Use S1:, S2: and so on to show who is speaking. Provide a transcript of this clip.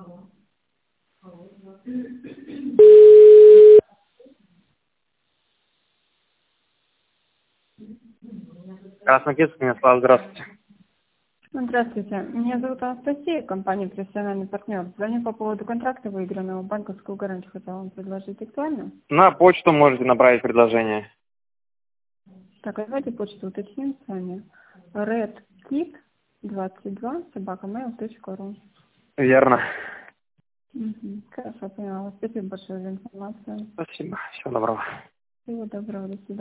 S1: Краснокутск, Мирослав, здравствуйте.
S2: Здравствуйте. Меня зовут Анастасия, компания «Профессиональный партнер». Звоню по поводу контракта выигранного. Банковскую гарантию хотела вам предложить. Актуально?
S1: На почту можете направить предложение.
S2: Так, а давайте почту уточним с вами. redkit22@mail.ru.
S1: Верно.
S2: Хорошо, поняла. Спасибо большое за информацию.
S1: Спасибо. Всего доброго.
S2: Всего доброго. До свидания.